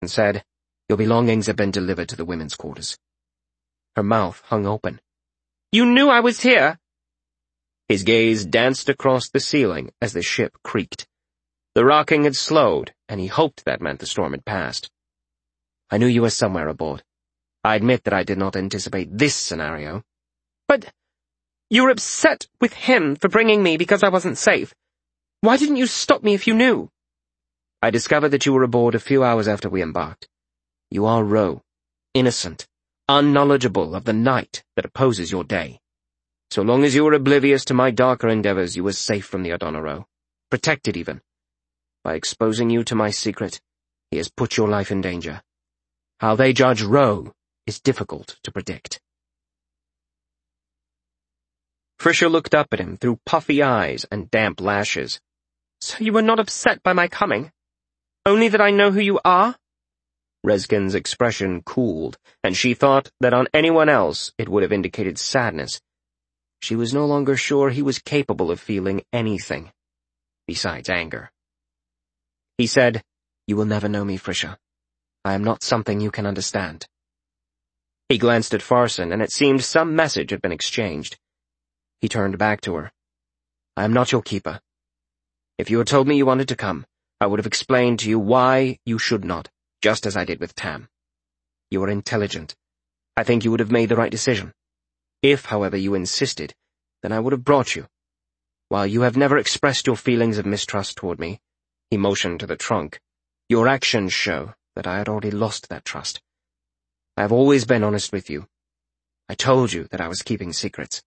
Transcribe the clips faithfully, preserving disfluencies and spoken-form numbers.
and said, "Your belongings have been delivered to the women's quarters." Her mouth hung open. "You knew I was here?" His gaze danced across the ceiling as the ship creaked. The rocking had slowed, and he hoped that meant the storm had passed. "I knew you were somewhere aboard. I admit that I did not anticipate this scenario." "But you were upset with him for bringing me because I wasn't safe. Why didn't you stop me if you knew?" "I discovered that you were aboard a few hours after we embarked. You are Ro, innocent, unknowledgeable of the night that opposes your day. So long as you were oblivious to my darker endeavors, you were safe from the Adonaro, protected even. By exposing you to my secret, he has put your life in danger. How they judge Ro is difficult to predict." Frisha looked up at him through puffy eyes and damp lashes. "So you were not upset by my coming? Only that I know who you are?" Rezgin's expression cooled, and she thought that on anyone else it would have indicated sadness. She was no longer sure he was capable of feeling anything, besides anger. He said, "You will never know me, Frisha. I am not something you can understand." He glanced at Farson, and it seemed some message had been exchanged. He turned back to her. "I am not your keeper. If you had told me you wanted to come, I would have explained to you why you should not, just as I did with Tam. You are intelligent. I think you would have made the right decision. If, however, you insisted, then I would have brought you. While you have never expressed your feelings of mistrust toward me," he motioned to the trunk, "your actions show that I had already lost that trust. I have always been honest with you. I told you that I was keeping secrets."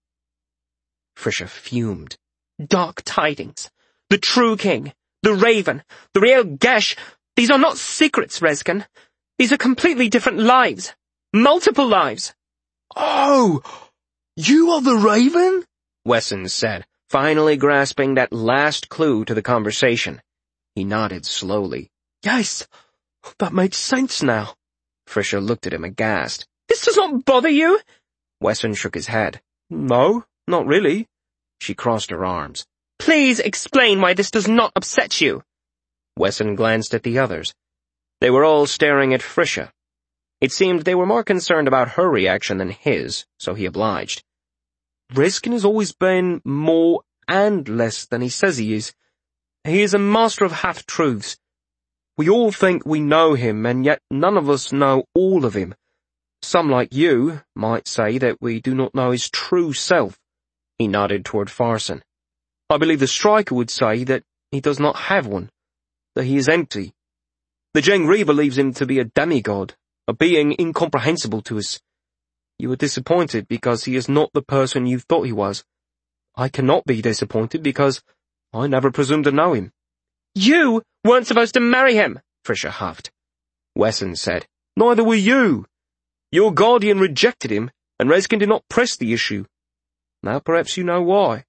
Frisha fumed. "Dark tidings. The true king. The raven. The real Gesh. These are not secrets, Rezgin. These are completely different lives. Multiple lives." "Oh, you are the raven?" Wesson said, finally grasping that last clue to the conversation. He nodded slowly. "Yes, that makes sense now." Frisha looked at him aghast. "This does not bother you?" Wesson shook his head. "No, not really." She crossed her arms. "Please explain why this does not upset you." Wesson glanced at the others. They were all staring at Frisha. It seemed they were more concerned about her reaction than his, so he obliged. "Rezgin has always been more and less than he says he is. He is a master of half-truths. We all think we know him, and yet none of us know all of him. Some, like you, might say that we do not know his true self." He nodded toward Farson. "I believe the striker would say that he does not have one, that he is empty. The Jengri believes him to be a demigod, a being incomprehensible to us. You are disappointed because he is not the person you thought he was. I cannot be disappointed because I never presumed to know him." "You weren't supposed to marry him," Frisha huffed. Wesson said, "Neither were you. Your guardian rejected him, and Rezgin did not press the issue. Now perhaps you know why."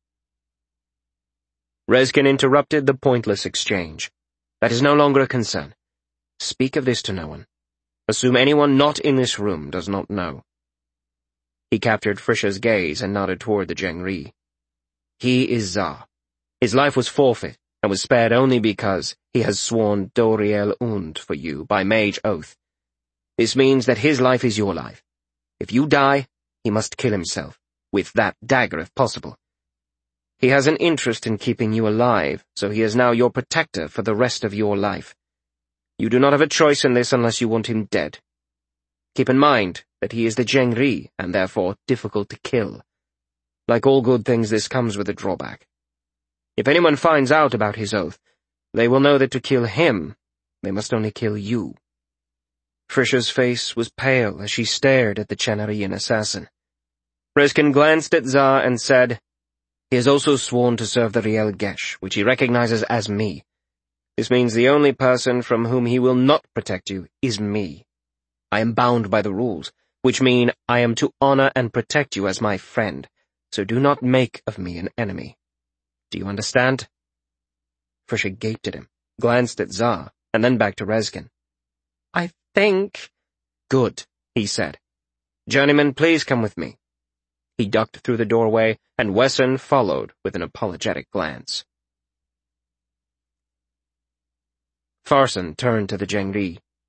Rezgin interrupted the pointless exchange. "That is no longer a concern. Speak of this to no one. Assume anyone not in this room does not know." He captured Frisha's gaze and nodded toward the Jengri. "He is Za. His life was forfeit, and was spared only because he has sworn Doriel Und for you by mage oath. This means that his life is your life. If you die, he must kill himself, with that dagger if possible. He has an interest in keeping you alive, so he is now your protector for the rest of your life. You do not have a choice in this unless you want him dead. Keep in mind that he is the Jengri, and therefore difficult to kill. Like all good things, this comes with a drawback. If anyone finds out about his oath, they will know that to kill him, they must only kill you." Frisha's face was pale as she stared at the Chanarian assassin. Rezgin glanced at Za and said, "He has also sworn to serve the Riel Gesh, which he recognizes as me. This means the only person from whom he will not protect you is me. I am bound by the rules, which mean I am to honor and protect you as my friend, so do not make of me an enemy. Do you understand?" Frisha gaped at him, glanced at Za, and then back to Rezgin. "I think—" "Good," he said. "Journeyman, please come with me." He ducked through the doorway, and Wesson followed with an apologetic glance. Farson turned to the Jengri.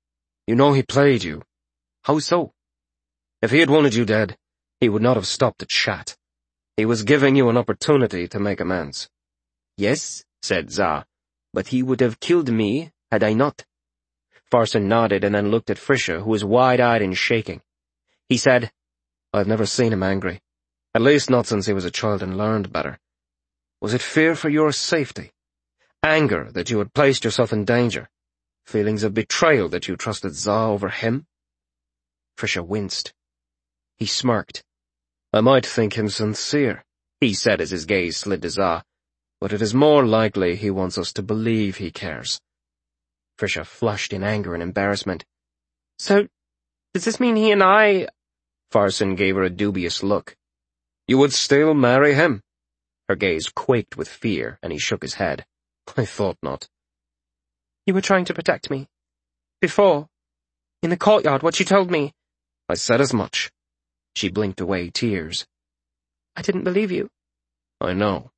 You know he played you. How so? If he had wanted you dead, he would not have stopped to chat. He was giving you an opportunity to make amends. Yes, said Za, but he would have killed me had I not. Farson nodded and then looked at Frisha, who was wide-eyed and shaking. He said, I've never seen him angry. At least not since he was a child and learned better. Was it fear for your safety? Anger that you had placed yourself in danger? Feelings of betrayal that you trusted Za over him? Frisha winced. He smirked. I might think him sincere, he said as his gaze slid to Za, but it is more likely he wants us to believe he cares. Frisha flushed in anger and embarrassment. So, does this mean he and I— Farson gave her a dubious look. You would still marry him? Her gaze quaked with fear, and he shook his head. I thought not. You were trying to protect me. Before. In the courtyard, what you told me. I said as much. She blinked away tears. I didn't believe you. I know.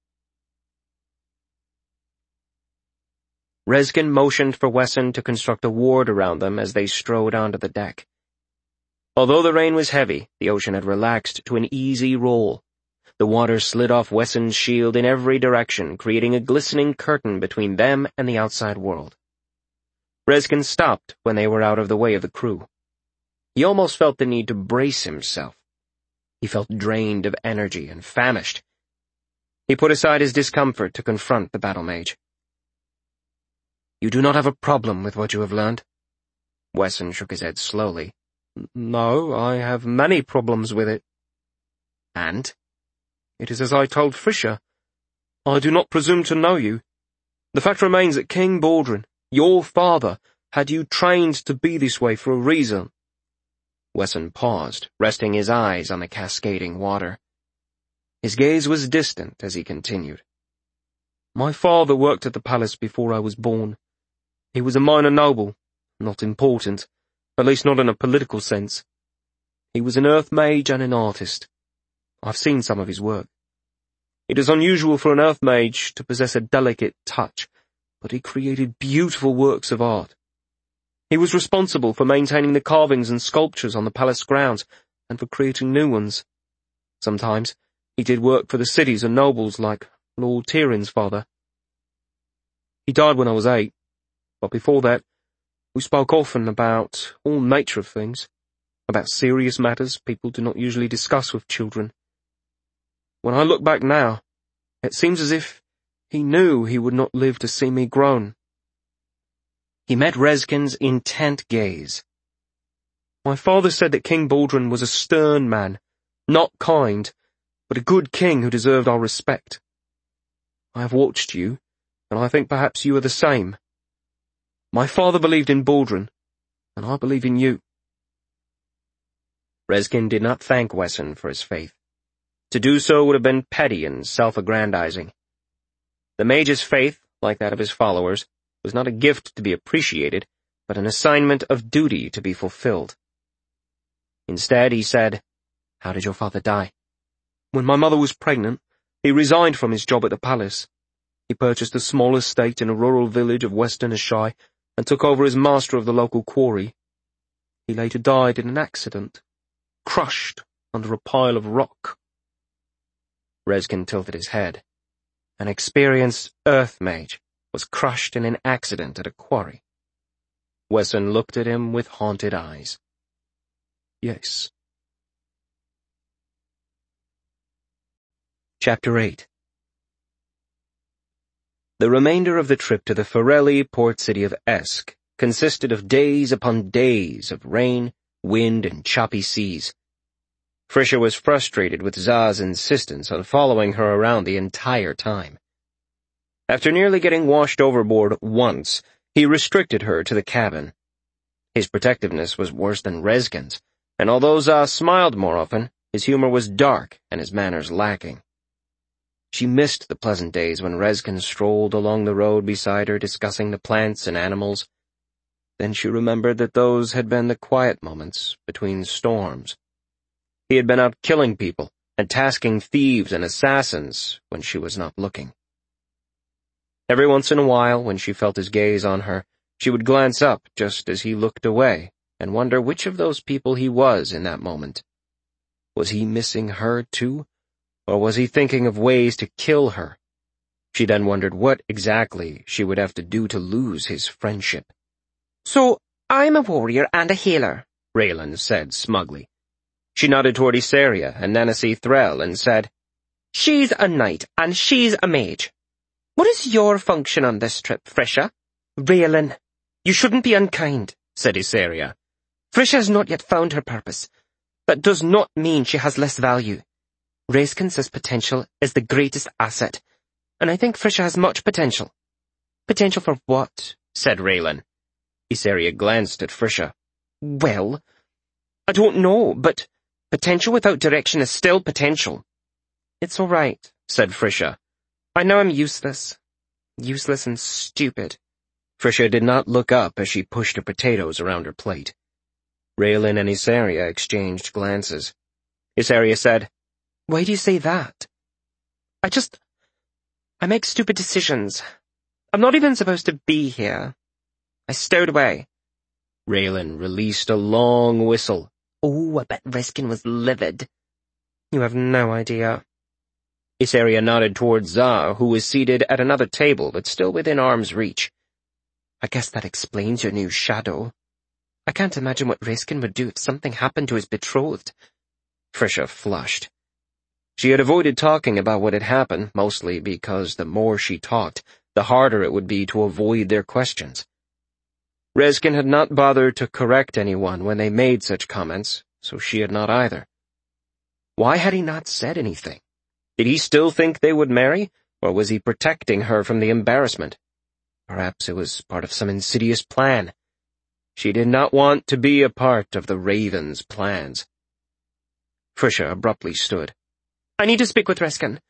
Rezkin motioned for Wesson to construct a ward around them as they strode onto the deck. Although the rain was heavy, the ocean had relaxed to an easy roll. The water slid off Wesson's shield in every direction, creating a glistening curtain between them and the outside world. Rezkin stopped when they were out of the way of the crew. He almost felt the need to brace himself. He felt drained of energy and famished. He put aside his discomfort to confront the battle mage. You do not have a problem with what you have learned? Wesson shook his head slowly. No, I have many problems with it. And? It is as I told Frisha. I do not presume to know you. The fact remains that King Baldrin, your father, had you trained to be this way for a reason. Wesson paused, resting his eyes on the cascading water. His gaze was distant as he continued. My father worked at the palace before I was born. He was a minor noble, not important, at least not in a political sense. He was an earth mage and an artist. I've seen some of his work. It is unusual for an earth mage to possess a delicate touch, but he created beautiful works of art. He was responsible for maintaining the carvings and sculptures on the palace grounds, and for creating new ones. Sometimes he did work for the cities and nobles like Lord Tyrion's father. He died when I was eight, but before that, we spoke often about all nature of things, about serious matters people do not usually discuss with children. When I look back now, it seems as if he knew he would not live to see me grown. He met Rezkin's intent gaze. My father said that King Baldrin was a stern man, not kind, but a good king who deserved our respect. I have watched you, and I think perhaps you are the same. My father believed in Baldrin, and I believe in you. Rezkin did not thank Wesson for his faith. To do so would have been petty and self-aggrandizing. The mage's faith, like that of his followers, was not a gift to be appreciated, but an assignment of duty to be fulfilled. Instead, he said, How did your father die? When my mother was pregnant, he resigned from his job at the palace. He purchased a small estate in a rural village of Western Ashai and took over as master of the local quarry. He later died in an accident, crushed under a pile of rock. Rezkin tilted his head. An experienced earth mage was crushed in an accident at a quarry. Wesson looked at him with haunted eyes. Yes. Chapter eight. The remainder of the trip to the Forelli port city of Esk consisted of days upon days of rain, wind, and choppy seas. Frisha was frustrated with Za's insistence on following her around the entire time. After nearly getting washed overboard once, he restricted her to the cabin. His protectiveness was worse than Rezkin's, and although Za smiled more often, his humor was dark and his manners lacking. She missed the pleasant days when Rezkin strolled along the road beside her discussing the plants and animals. Then she remembered that those had been the quiet moments between storms. He had been out killing people and tasking thieves and assassins when she was not looking. Every once in a while, when she felt his gaze on her, she would glance up just as he looked away, and wonder which of those people he was in that moment. Was he missing her too, or was he thinking of ways to kill her? She then wondered what exactly she would have to do to lose his friendship. "So, I'm a warrior and a healer," Raylan said smugly. She nodded toward Isaria and Nancy Threll and said, "She's a knight and she's a mage. What is your function on this trip, Frisha?" "Raylan, you shouldn't be unkind," said Isaria. "Frisha has not yet found her purpose. That does not mean she has less value. Raiskin says potential is the greatest asset, and I think Frisha has much potential." "Potential for what?" said Raylan. Isaria glanced at Frisha. "Well, I don't know, but potential without direction is still potential." "It's all right," said Frisha. "I know I'm useless. Useless and stupid." Frisha did not look up as she pushed her potatoes around her plate. Raylan and Isaria exchanged glances. Isaria said, "Why do you say that?" I just... I make stupid decisions. I'm not even supposed to be here. I stowed away." Raylan released a long whistle. "Oh, I bet Raiskin was livid." "You have no idea." Isaria nodded towards Za, who was seated at another table but still within arm's reach. "I guess that explains your new shadow. I can't imagine what Raiskin would do if something happened to his betrothed." Frisha flushed. She had avoided talking about what had happened, mostly because the more she talked, the harder it would be to avoid their questions. Raiskin had not bothered to correct anyone when they made such comments, so she had not either. Why had he not said anything? Did he still think they would marry, or was he protecting her from the embarrassment? Perhaps it was part of some insidious plan. She did not want to be a part of the Raven's plans. Frisha abruptly stood. "I need to speak with Raiskin."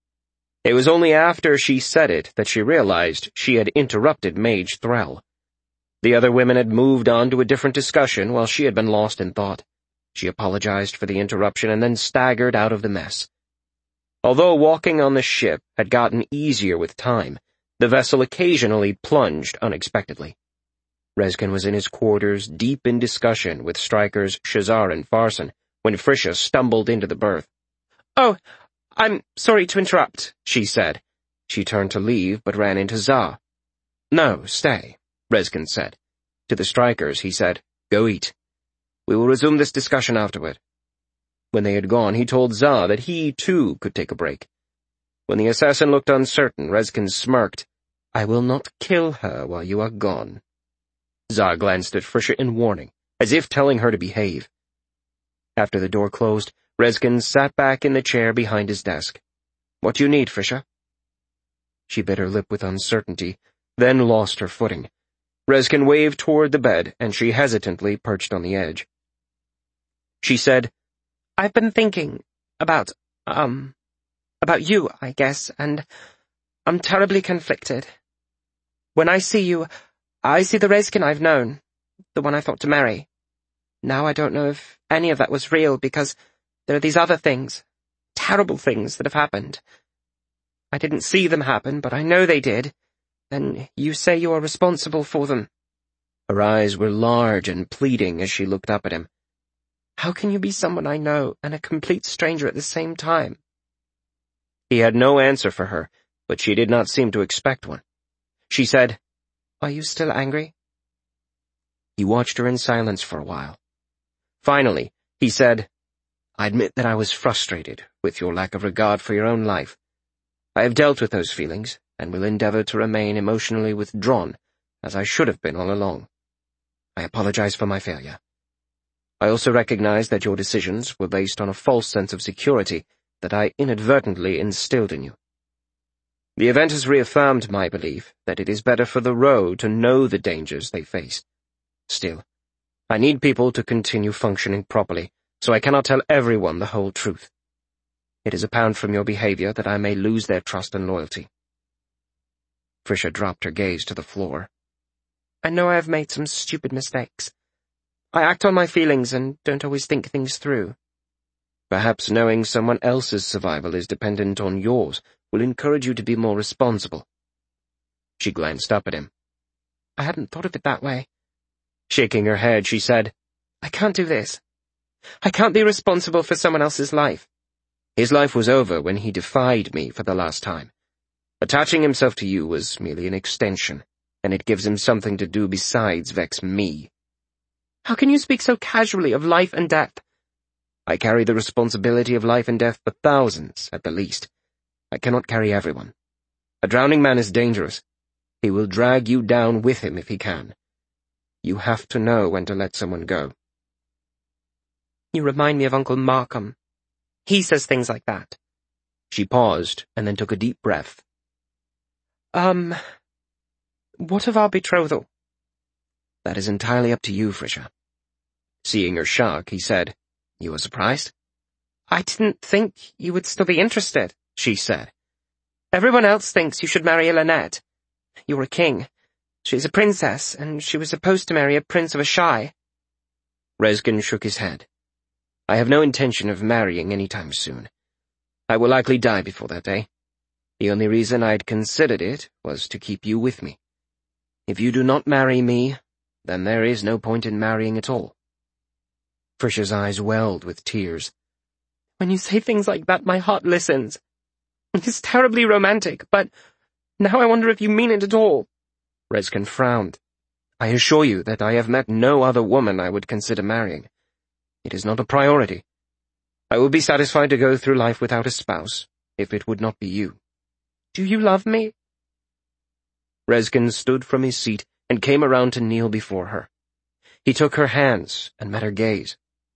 It was only after she said it that she realized she had interrupted Mage Threll. The other women had moved on to a different discussion while she had been lost in thought. She apologized for the interruption and then staggered out of the mess. Although walking on the ship had gotten easier with time, the vessel occasionally plunged unexpectedly. Raiskin was in his quarters, deep in discussion with strikers Shazar and Farson, when Frisha stumbled into the berth. "Oh, I'm sorry to interrupt," she said. She turned to leave, but ran into Za. "No, stay," Raiskin said. To the strikers, he said, "Go eat. We will resume this discussion afterward." When they had gone, he told Za that he, too, could take a break. When the assassin looked uncertain, Raiskin smirked. "I will not kill her while you are gone." Za glanced at Frisha in warning, as if telling her to behave. After the door closed, Raiskin sat back in the chair behind his desk. "What do you need, Frisha?" She bit her lip with uncertainty, then lost her footing. Raiskin waved toward the bed, and she hesitantly perched on the edge. She said, "I've been thinking about, um, about you, I guess, and I'm terribly conflicted. When I see you, I see the Raiskin I've known, the one I thought to marry. Now I don't know if any of that was real, because there are these other things, terrible things that have happened. I didn't see them happen, but I know they did, and you say you are responsible for them." Her eyes were large and pleading as she looked up at him. "How can you be someone I know and a complete stranger at the same time?" He had no answer for her, but she did not seem to expect one. She said, "Are you still angry?" He watched her in silence for a while. Finally, he said, "I admit that I was frustrated with your lack of regard for your own life. I have dealt with those feelings, and will endeavor to remain emotionally withdrawn, as I should have been all along. I apologize for my failure. I also recognize that your decisions were based on a false sense of security that I inadvertently instilled in you. The event has reaffirmed my belief that it is better for the Row to know the dangers they face. Still, I need people to continue functioning properly, so I cannot tell everyone the whole truth. It is apparent from your behavior that I may lose their trust and loyalty." Frisha dropped her gaze to the floor. "I know I have made some stupid mistakes. I act on my feelings and don't always think things through." "Perhaps knowing someone else's survival is dependent on yours will encourage you to be more responsible." She glanced up at him. "I hadn't thought of it that way." Shaking her head, she said, I can't do this. I can't be responsible for someone else's life. His life was over when he defied me for the last time. Attaching himself to you was merely an extension, and it gives him something to do besides vex me. How can you speak so casually of life and death? I carry the responsibility of life and death for thousands, at the least. I cannot carry everyone. A drowning man is dangerous. He will drag you down with him if he can. You have to know when to let someone go. You remind me of Uncle Markham. He says things like that. She paused, and then took a deep breath. Um, what of our betrothal? That is entirely up to you, Frisha. Seeing her shock, he said, You were surprised? I didn't think you would still be interested, she said. Everyone else thinks you should marry Lynette. You're a king. She's a princess, and she was supposed to marry a prince of Asshai. Rezgin shook his head. I have no intention of marrying any time soon. I will likely die before that day. The only reason I'd considered it was to keep you with me. If you do not marry me, then there is no point in marrying at all. Frisha's eyes welled with tears. When you say things like that, my heart listens. It's terribly romantic, but now I wonder if you mean it at all. Rezgin frowned. I assure you that I have met no other woman I would consider marrying. It is not a priority. I would be satisfied to go through life without a spouse, if it would not be you. Do you love me? Rezgin stood from his seat and came around to kneel before her. He took her hands and met her gaze.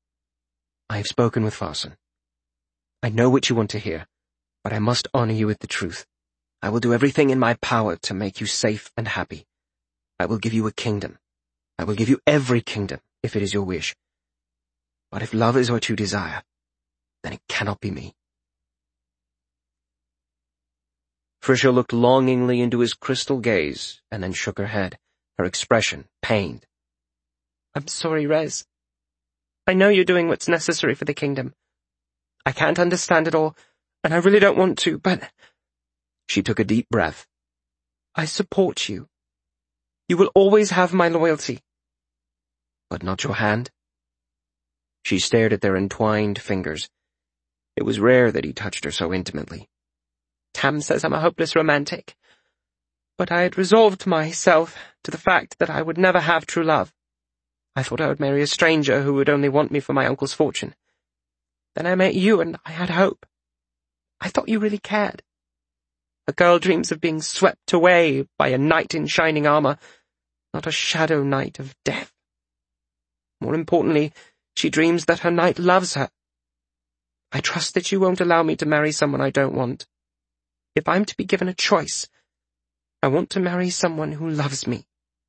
I have spoken with Farson. I know what you want to hear, but I must honor you with the truth. I will do everything in my power to make you safe and happy. I will give you a kingdom. I will give you every kingdom, if it is your wish. But if love is what you desire, then it cannot be me. Frisha looked longingly into his crystal gaze, and then shook her head, her expression pained. I'm sorry, Rez. I know you're doing what's necessary for the kingdom. I can't understand it all, and I really don't want to, but... She took a deep breath. I support you. You will always have my loyalty. But not your hand? She stared at their entwined fingers. It was rare that he touched her so intimately. Tam says I'm a hopeless romantic, but I had resolved myself to the fact that I would never have true love. I thought I would marry a stranger who would only want me for my uncle's fortune. Then I met you and I had hope. I thought you really cared. A girl dreams of being swept away by a knight in shining armor, not a shadow knight of death. More importantly, she dreams that her knight loves her. I trust that you won't allow me to marry someone I don't want. If I'm to be given a choice, I want to marry someone who loves me.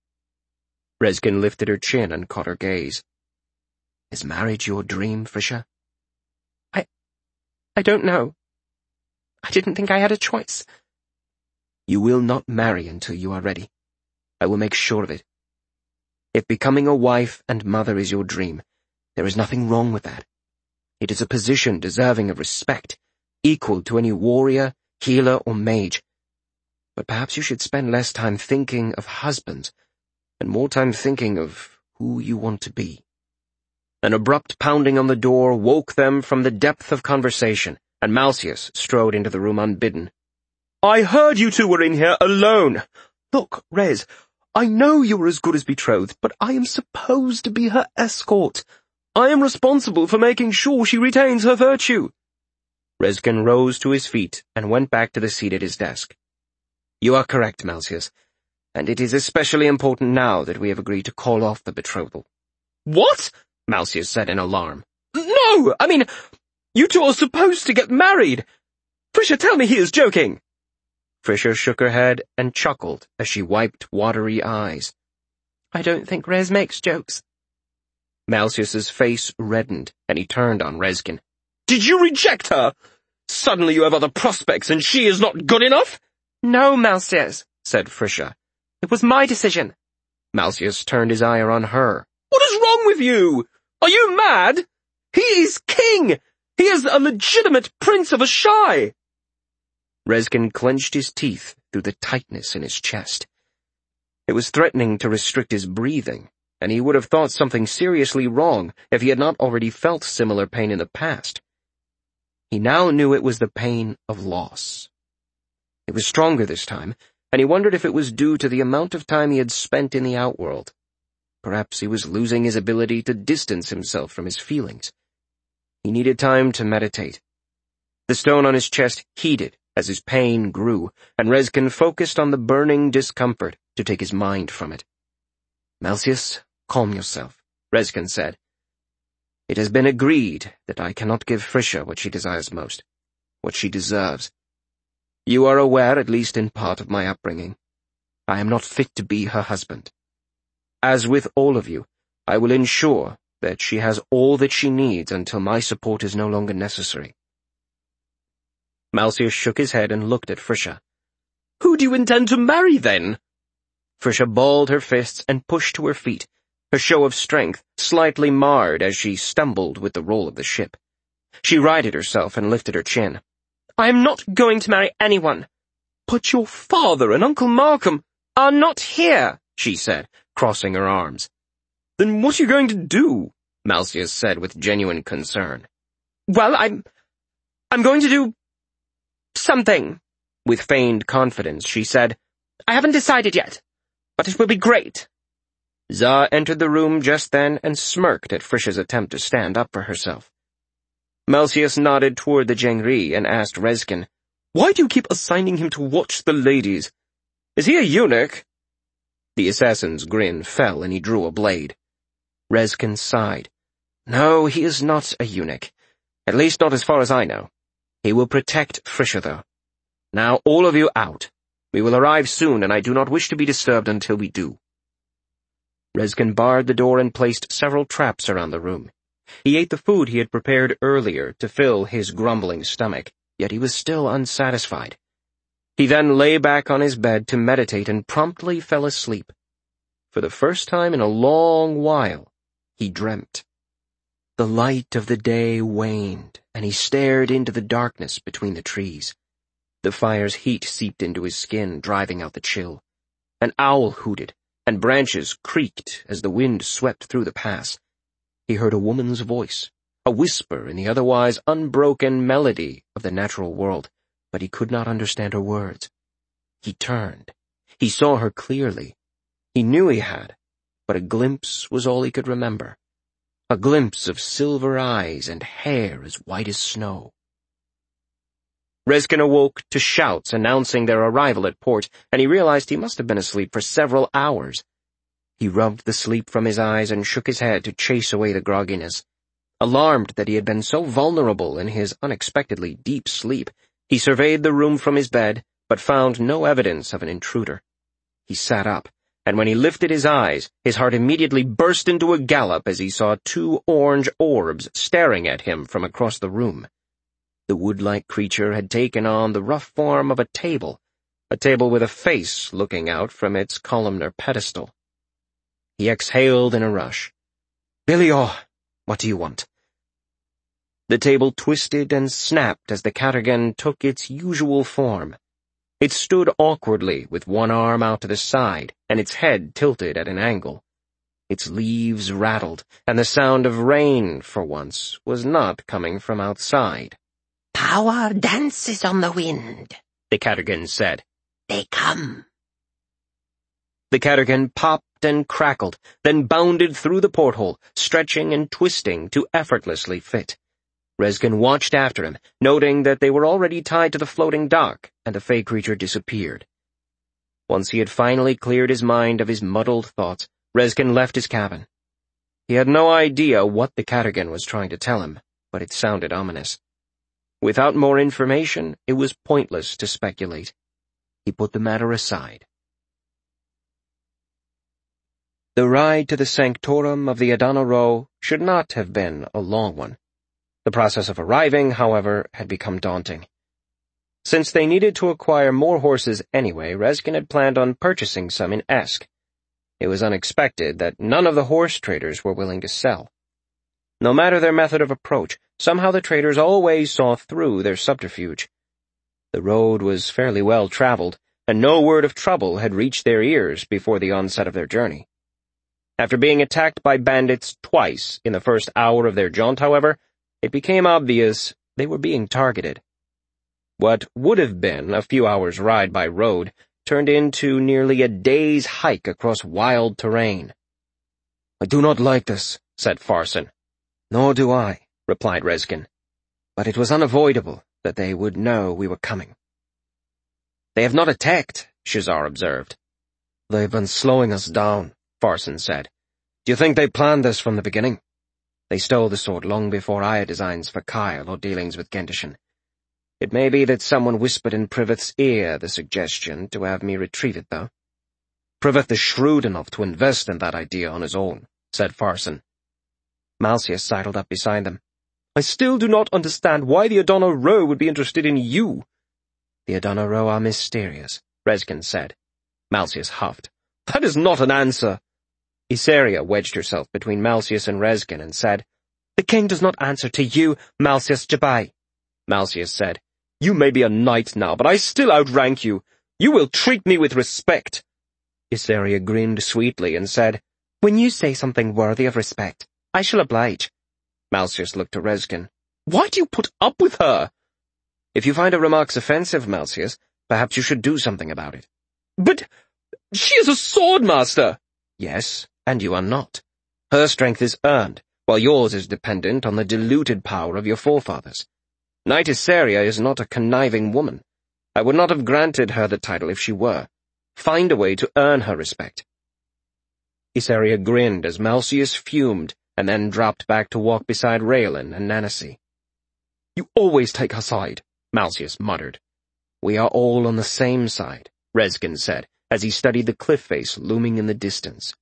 Rezgin lifted her chin and caught her gaze. Is marriage your dream, Frisha? I... I don't know. I didn't think I had a choice. You will not marry until you are ready. I will make sure of it. If becoming a wife and mother is your dream, there is nothing wrong with that. It is a position deserving of respect, equal to any warrior, healer, or mage. But perhaps you should spend less time thinking of husbands, and more time thinking of who you want to be. An abrupt pounding on the door woke them from the depth of conversation, and Malcius strode into the room unbidden. I heard you two were in here alone. Look, Rez, I know you're as good as betrothed, but I am supposed to be her escort. I am responsible for making sure she retains her virtue. Rezgin rose to his feet and went back to the seat at his desk. You are correct, Malcius, and it is especially important now that we have agreed to call off the betrothal. What? Malcius said in alarm. No, I mean, you two are supposed to get married. Frisha, tell me he is joking. Frisha shook her head and chuckled as she wiped watery eyes. I don't think Rez makes jokes. Malcius's face reddened, and he turned on Rezgin. Did you reject her? Suddenly you have other prospects, and she is not good enough? No, Malcius, said Frisha. It was my decision. Malcius turned his ire on her. What is wrong with you? Are you mad? He is king! He is a legitimate prince of Asshai! Rezgin clenched his teeth through the tightness in his chest. It was threatening to restrict his breathing, and he would have thought something seriously wrong if he had not already felt similar pain in the past. He now knew it was the pain of loss. It was stronger this time, and he wondered if it was due to the amount of time he had spent in the outworld. Perhaps he was losing his ability to distance himself from his feelings. He needed time to meditate. The stone on his chest heated as his pain grew, and Rezkin focused on the burning discomfort to take his mind from it. "Malcius, calm yourself," Rezkin said. "It has been agreed that I cannot give Frisha what she desires most, what she deserves. You are aware, at least in part, of my upbringing. I am not fit to be her husband. As with all of you, I will ensure that she has all that she needs until my support is no longer necessary." Malcius shook his head and looked at Frisha. "Who do you intend to marry, then?" Frisha balled her fists and pushed to her feet, her show of strength slightly marred as she stumbled with the roll of the ship. She righted herself and lifted her chin. "I am not going to marry anyone." "But your father and Uncle Markham are not here," she said, crossing her arms. "Then what are you going to do?" Malcius said with genuine concern. "Well, I'm... I'm going to do... something." With feigned confidence, she said, "I haven't decided yet, but it will be great." Za entered the room just then and smirked at Frisha's attempt to stand up for herself. Malcius nodded toward the Jengri and asked Rezkin, "Why do you keep assigning him to watch the ladies? Is he a eunuch?" The assassin's grin fell and he drew a blade. Rezkin sighed. "No, he is not a eunuch. At least not as far as I know. He will protect Frisha, though. Now, all of you out. We will arrive soon, and I do not wish to be disturbed until we do." Rezkin barred the door and placed several traps around the room. He ate the food he had prepared earlier to fill his grumbling stomach, yet he was still unsatisfied. He then lay back on his bed to meditate and promptly fell asleep. For the first time in a long while, he dreamt. The light of the day waned, and he stared into the darkness between the trees. The fire's heat seeped into his skin, driving out the chill. An owl hooted, and branches creaked as the wind swept through the pass. He heard a woman's voice, a whisper in the otherwise unbroken melody of the natural world, but he could not understand her words. He turned. He saw her clearly. He knew he had, but a glimpse was all he could remember. A glimpse of silver eyes and hair as white as snow. Rezkin awoke to shouts announcing their arrival at port, and he realized he must have been asleep for several hours. He rubbed the sleep from his eyes and shook his head to chase away the grogginess. Alarmed that he had been so vulnerable in his unexpectedly deep sleep, he surveyed the room from his bed, but found no evidence of an intruder. He sat up, and when he lifted his eyes, his heart immediately burst into a gallop as he saw two orange orbs staring at him from across the room. The wood-like creature had taken on the rough form of a table, a table with a face looking out from its columnar pedestal. He exhaled in a rush. "Belior, what do you want?" The table twisted and snapped as the Catergan took its usual form. It stood awkwardly with one arm out to the side and its head tilted at an angle. Its leaves rattled, and the sound of rain, for once, was not coming from outside. "Power dances on the wind," the Catergan said. "They come." The Catergan popped and crackled, then bounded through the porthole, stretching and twisting to effortlessly fit. Rezkin watched after him, noting that they were already tied to the floating dock, and the fey creature disappeared. Once he had finally cleared his mind of his muddled thoughts, Rezkin left his cabin. He had no idea what the Catergan was trying to tell him, but it sounded ominous. Without more information, it was pointless to speculate. He put the matter aside. The ride to the sanctorum of the Adana Rho should not have been a long one. The process of arriving, however, had become daunting. Since they needed to acquire more horses anyway, Rezkin had planned on purchasing some in Esk. It was unexpected that none of the horse traders were willing to sell. No matter their method of approach, somehow the traders always saw through their subterfuge. The road was fairly well traveled, and no word of trouble had reached their ears before the onset of their journey. After being attacked by bandits twice in the first hour of their jaunt, however, it became obvious they were being targeted. What would have been a few hours' ride by road turned into nearly a day's hike across wild terrain. "I do not like this," said Farson. "Nor do I," replied Rezkin. "But it was unavoidable that they would know we were coming." "They have not attacked," Shazar observed. "They've been slowing us down," Farson said. "Do you think they planned this from the beginning?" "They stole the sword long before I had designs for Kyle or dealings with Gendishan. It may be that someone whispered in Priveth's ear the suggestion to have me retrieve it, though." "Priveth is shrewd enough to invest in that idea on his own," said Farson. Malcius sidled up beside them. "I still do not understand why the Adana Rho would be interested in you." "The Adana Rho are mysterious," Rezkin said. Malcius huffed. "That is not an answer." Isaria wedged herself between Malcius and Rezkin and said, "The king does not answer to you, Malcius Jabai." Malcius said, "You may be a knight now, but I still outrank you. You will treat me with respect." Isaria grinned sweetly and said, "When you say something worthy of respect, I shall oblige." Malcius looked to Rezkin. "Why do you put up with her?" "If you find her remarks offensive, Malcius, perhaps you should do something about it." "But she is a swordmaster." "Yes, and you are not. Her strength is earned, while yours is dependent on the diluted power of your forefathers. Knight Isaria is not a conniving woman. I would not have granted her the title if she were. Find a way to earn her respect." Isaria grinned as Malcius fumed, and then dropped back to walk beside Raylan and Nancy. "You always take her side," Malcius muttered. "We are all on the same side," Rezkin said, as he studied the cliff face looming in the distance.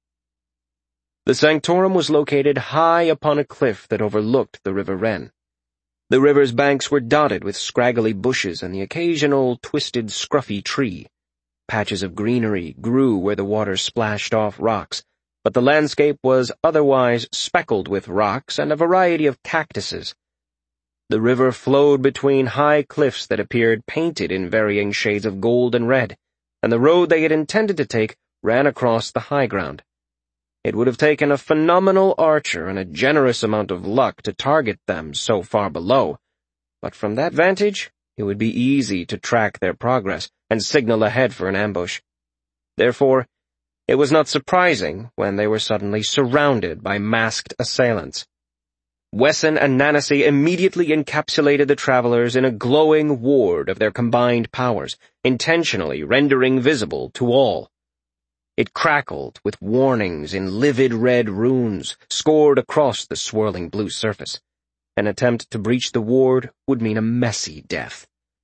The Sanctorum was located high upon a cliff that overlooked the River Ren. The river's banks were dotted with scraggly bushes and the occasional twisted, scruffy tree. Patches of greenery grew where the water splashed off rocks, but the landscape was otherwise speckled with rocks and a variety of cactuses. The river flowed between high cliffs that appeared painted in varying shades of gold and red, and the road they had intended to take ran across the high ground. It would have taken a phenomenal archer and a generous amount of luck to target them so far below, but from that vantage, it would be easy to track their progress and signal ahead for an ambush. Therefore, it was not surprising when they were suddenly surrounded by masked assailants. Wesson and Nancy immediately encapsulated the travelers in a glowing ward of their combined powers, intentionally rendering visible to all. It crackled with warnings in livid red runes scored across the swirling blue surface. An attempt to breach the ward would mean a messy death.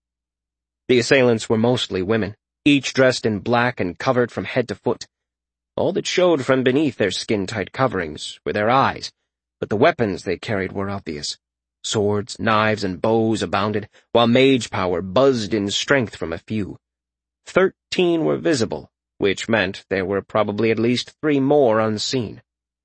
The assailants were mostly women, each dressed in black and covered from head to foot. All that showed from beneath their skin-tight coverings were their eyes, but the weapons they carried were obvious. Swords, knives, and bows abounded, while mage power buzzed in strength from a few. Thirteen were visible, which meant there were probably at least three more unseen.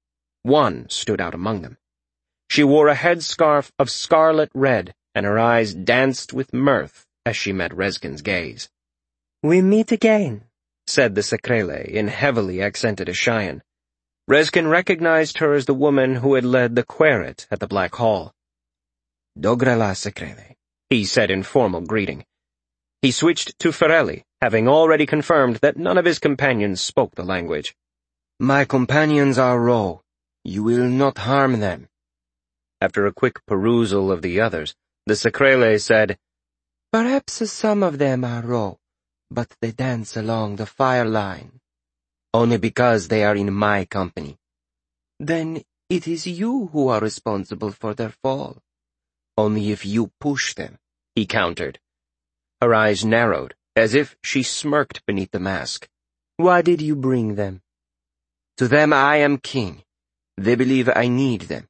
One stood out among them. She wore a headscarf of scarlet red, and her eyes danced with mirth as she met Rezkin's gaze. "We meet again," said the Secrele in heavily accented Ashayan. Rezkin recognized her as the woman who had led the Queret at the Black Hall. "Dograla Secrele," he said in formal greeting. He switched to Ferelli, having already confirmed that none of his companions spoke the language. "My companions are raw. You will not harm them." After a quick perusal of the others, the Secrele said, "Perhaps some of them are raw, but they dance along the fire line." "Only because they are in my company." "Then it is you who are responsible for their fall." "Only if you push them," he countered. Her eyes narrowed, as if she smirked beneath the mask. "Why did you bring them?" "To them I am king. They believe I need them."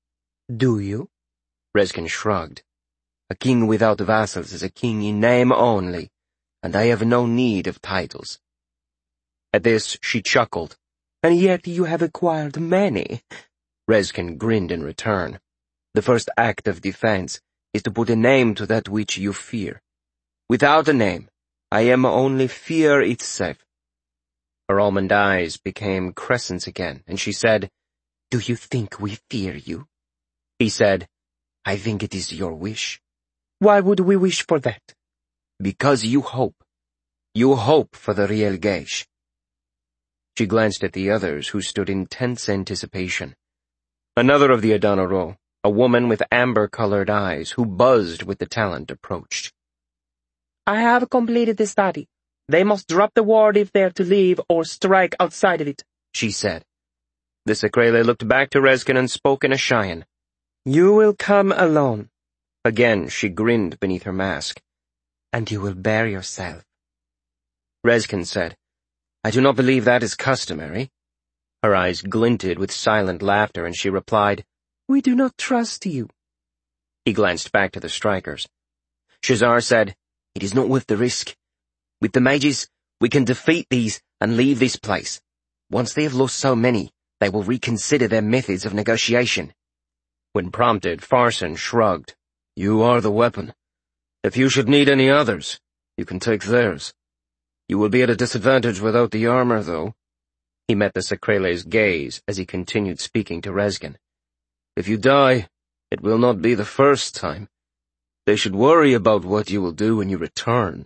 "Do you?" Rezkin shrugged. "A king without vassals is a king in name only, and I have no need of titles." At this she chuckled. "And yet you have acquired many." Rezkin grinned in return. "The first act of defense is to put a name to that which you fear. Without a name, I am only fear itself." Her almond eyes became crescents again, and she said, "Do you think we fear you?" He said, "I think it is your wish." "Why would we wish for that?" "Because you hope. You hope for the Riel Geish." She glanced at the others, who stood in tense anticipation. Another of the Adonaro, a woman with amber-colored eyes, who buzzed with the talent, approached. "I have completed the study. They must drop the ward if they're to leave or strike outside of it," she said. The Secrele looked back to Rezkin and spoke in Ashayan. "You will come alone." Again she grinned beneath her mask. "And you will bear yourself." Rezkin said, "I do not believe that is customary." Her eyes glinted with silent laughter, and she replied, "We do not trust you." He glanced back to the strikers. Shazar said, "It is not worth the risk. With the mages, we can defeat these and leave this place. Once they have lost so many, they will reconsider their methods of negotiation." When prompted, Farson shrugged. "You are the weapon. If you should need any others, you can take theirs. You will be at a disadvantage without the armor, though." He met the Secrele's gaze as he continued speaking to Rezkin. "If you die, it will not be the first time. They should worry about what you will do when you return."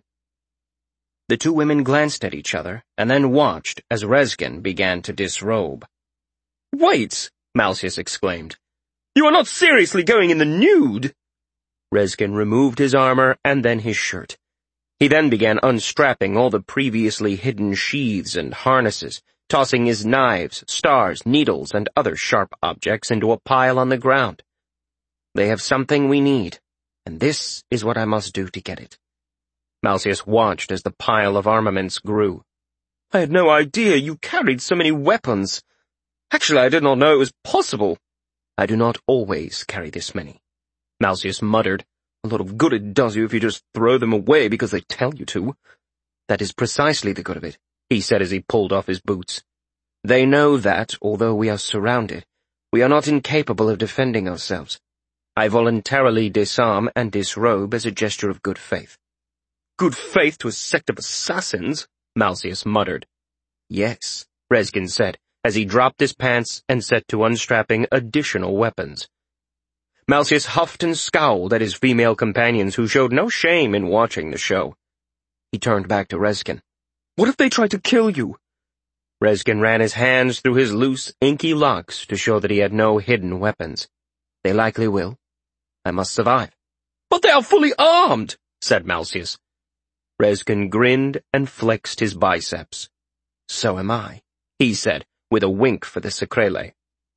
The two women glanced at each other, and then watched as Rezkin began to disrobe. "Wait!" Malcius exclaimed. "You are not seriously going in the nude?" Rezkin removed his armor and then his shirt. He then began unstrapping all the previously hidden sheaths and harnesses, tossing his knives, stars, needles, and other sharp objects into a pile on the ground. "They have something we need, and this is what I must do to get it." Malcius watched as the pile of armaments grew. "I had no idea you carried so many weapons. Actually, I did not know it was possible." "I do not always carry this many," Malcius muttered. "A lot of good it does you if you just throw them away because they tell you to." "That is precisely the good of it," he said as he pulled off his boots. "They know that, although we are surrounded, we are not incapable of defending ourselves. I voluntarily disarm and disrobe as a gesture of good faith." "Good faith to a sect of assassins," Malcius muttered. "Yes," Rezkin said, as he dropped his pants and set to unstrapping additional weapons. Malcius huffed and scowled at his female companions, who showed no shame in watching the show. He turned back to Rezkin. "What if they try to kill you?" Rezkin ran his hands through his loose, inky locks to show that he had no hidden weapons. "They likely will. I must survive." "But they are fully armed," said Malcius. Rezkin grinned and flexed his biceps. "So am I," he said, with a wink for the Secrele.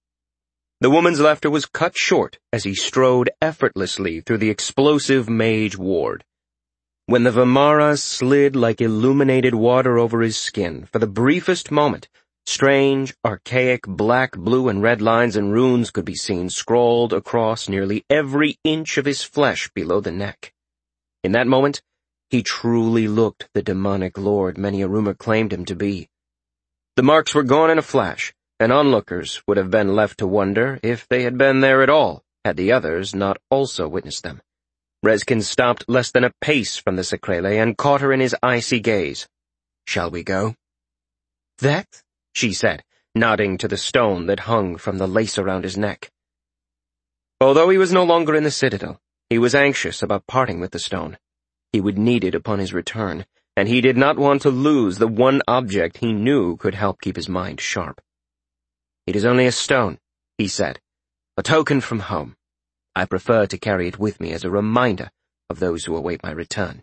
The woman's laughter was cut short as he strode effortlessly through the explosive mage ward. When the Vimara slid like illuminated water over his skin, for the briefest moment, strange, archaic black, blue, and red lines and runes could be seen scrawled across nearly every inch of his flesh below the neck. In that moment, he truly looked the demonic lord many a rumor claimed him to be. The marks were gone in a flash, and onlookers would have been left to wonder if they had been there at all, had the others not also witnessed them. Rezkin stopped less than a pace from the Secrele and caught her in his icy gaze. "Shall we go?" "That?" she said, nodding to the stone that hung from the lace around his neck. Although he was no longer in the citadel, he was anxious about parting with the stone. He would need it upon his return, and he did not want to lose the one object he knew could help keep his mind sharp. "It is only a stone," he said, "a token from home. I prefer to carry it with me as a reminder of those who await my return."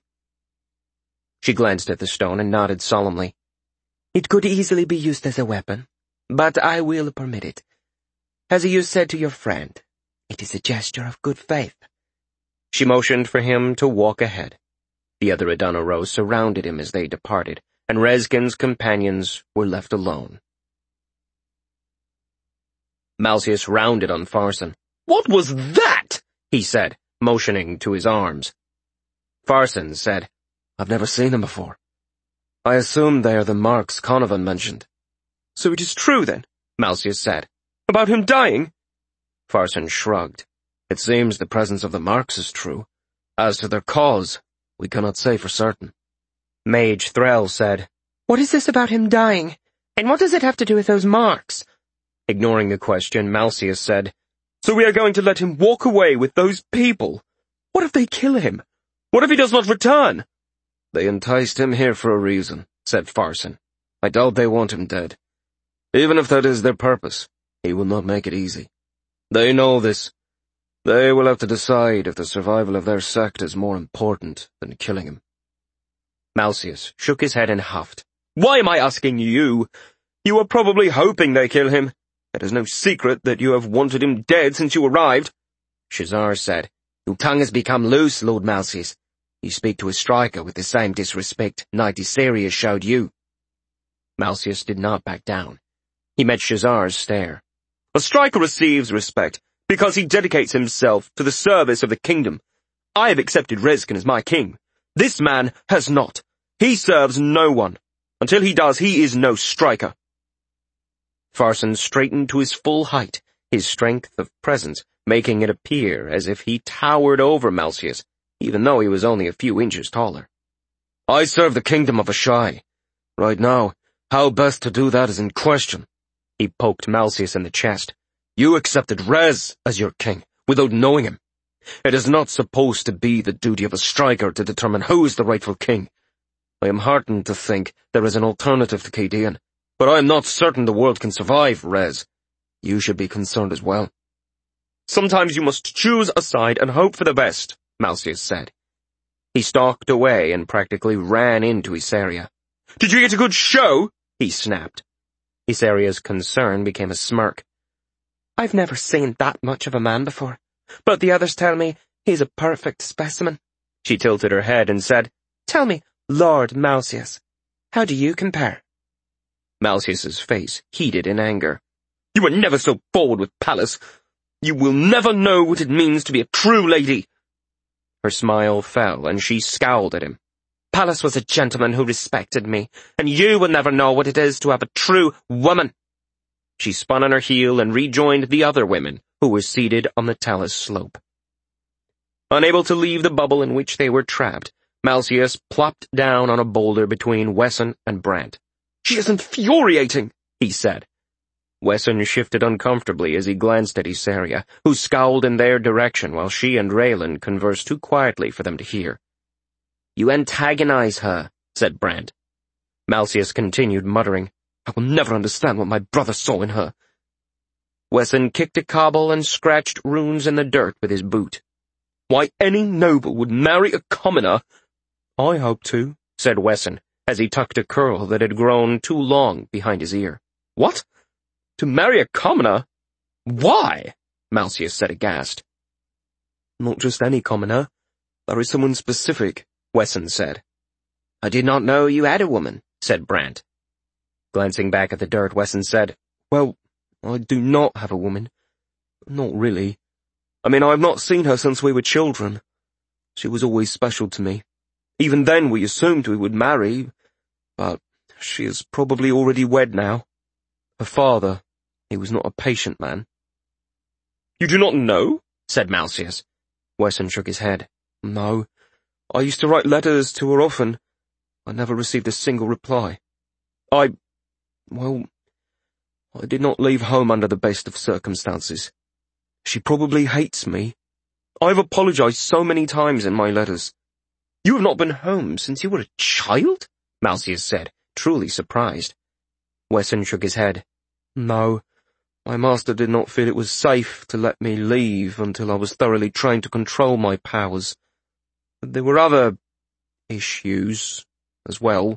She glanced at the stone and nodded solemnly. "It could easily be used as a weapon, but I will permit it. As you said to your friend, it is a gesture of good faith." She motioned for him to walk ahead. The other Adonaro surrounded him as they departed, and Rezkin's companions were left alone. Malcius rounded on Farson. "What was that?" he said, motioning to his arms. Farson said, "I've never seen them before. I assume they are the marks Conovan mentioned." "So it is true, then," Malcius said. "About him dying?" Farson shrugged. "It seems the presence of the marks is true. As to their cause, we cannot say for certain." Mage Threll said, "What is this about him dying? And what does it have to do with those marks? Ignoring the question, Malcius said, So we are going to let him walk away with those people? What if they kill him? What if he does not return? They enticed him here for a reason, said Farson. I doubt they want him dead. Even if that is their purpose, he will not make it easy. They know this. They will have to decide if the survival of their sect is more important than killing him. Malcius shook his head and huffed. Why am I asking you? You are probably hoping they kill him. It is no secret that you have wanted him dead since you arrived. Shazar said, Your tongue has become loose, Lord Malcius. You speak to a striker with the same disrespect Knight Isarius showed you. Malcius did not back down. He met Shazar's stare. A striker receives respect because he dedicates himself to the service of the kingdom. I have accepted Rezkin as my king. This man has not. He serves no one. Until he does, he is no striker. Farson straightened to his full height, his strength of presence making it appear as if he towered over Malcius, even though he was only a few inches taller. I serve the kingdom of Asshai. Right now, how best to do that is in question. He poked Malcius in the chest. You accepted Rez as your king, without knowing him. It is not supposed to be the duty of a striker to determine who is the rightful king. I am heartened to think there is an alternative to Cadian, but I am not certain the world can survive Rez. You should be concerned as well. Sometimes you must choose a side and hope for the best, Malcius said. He stalked away and practically ran into Isaria. Did you get a good show? He snapped. Isaria's concern became a smirk. I've never seen that much of a man before, but the others tell me he's a perfect specimen. She tilted her head and said, Tell me, Lord Malcius, how do you compare? Malcius's face heated in anger. You were never so forward with Pallas. You will never know what it means to be a true lady. Her smile fell, and she scowled at him. Pallas was a gentleman who respected me, and you will never know what it is to have a true woman. She spun on her heel and rejoined the other women, who were seated on the talus slope. Unable to leave the bubble in which they were trapped, Malcius plopped down on a boulder between Wesson and Brant. She is infuriating, he said. Wesson shifted uncomfortably as he glanced at Isaria, who scowled in their direction while she and Raylan conversed too quietly for them to hear. You antagonize her, said Brant. Malcius continued, muttering, I will never understand what my brother saw in her. Wesson kicked a cobble and scratched runes in the dirt with his boot. Why any noble would marry a commoner? I hope to, said Wesson, as he tucked a curl that had grown too long behind his ear. What? To marry a commoner? Why? Malcius said aghast. Not just any commoner. There is someone specific, Wesson said. I did not know you had a woman, said Brant. Glancing back at the dirt, Wesson said, Well, I do not have a woman. Not really. I mean, I have not seen her since we were children. She was always special to me. Even then we assumed we would marry, but she is probably already wed now. Her father, he was not a patient man. You do not know? Said Malcius. Wesson shook his head. No. I used to write letters to her often. I never received a single reply. I, well, I did not leave home under the best of circumstances. She probably hates me. I have apologized so many times in my letters. You have not been home since you were a child? Malcius said, truly surprised. Wesson shook his head. No, my master did not feel it was safe to let me leave until I was thoroughly trained to control my powers. But there were other issues as well.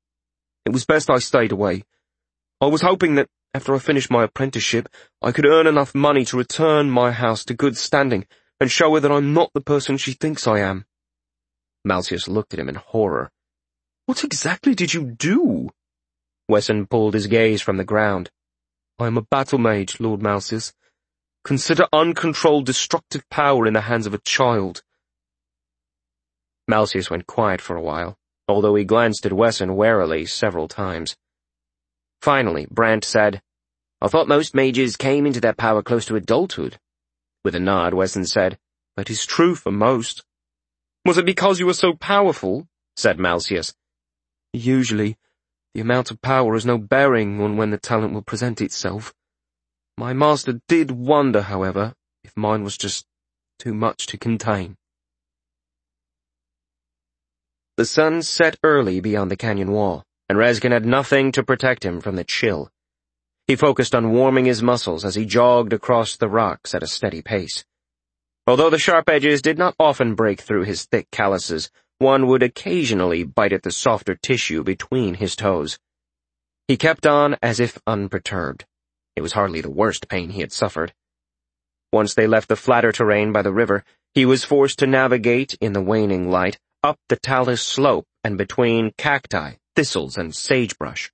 It was best I stayed away. I was hoping that after I finished my apprenticeship, I could earn enough money to return my house to good standing and show her that I'm not the person she thinks I am. Malcius looked at him in horror. What exactly did you do? Wesson pulled his gaze from the ground. I am a battle mage, Lord Malcius. Consider uncontrolled destructive power in the hands of a child. Malcius went quiet for a while, although he glanced at Wesson warily several times. Finally, Brant said, I thought most mages came into their power close to adulthood. With a nod, Wesson said, That is true for most. Was it because you were so powerful? Said Malcius. Usually. The amount of power has no bearing on when the talent will present itself. My master did wonder, however, if mine was just too much to contain. The sun set early beyond the canyon wall, and Rezkin had nothing to protect him from the chill. He focused on warming his muscles as he jogged across the rocks at a steady pace. Although the sharp edges did not often break through his thick calluses, one would occasionally bite at the softer tissue between his toes. He kept on as if unperturbed. It was hardly the worst pain he had suffered. Once they left the flatter terrain by the river, he was forced to navigate, in the waning light, up the talus slope and between cacti, thistles, and sagebrush.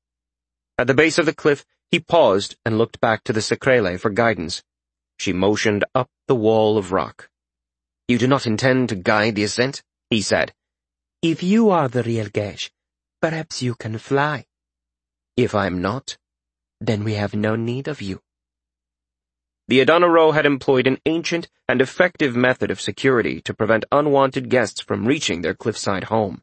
At the base of the cliff, he paused and looked back to the Secrele for guidance. She motioned up the wall of rock. "You do not intend to guide the ascent?" he said. "If you are the real Gesh, perhaps you can fly." "If I am not?" "Then we have no need of you." The Adonero had employed an ancient and effective method of security to prevent unwanted guests from reaching their cliffside home.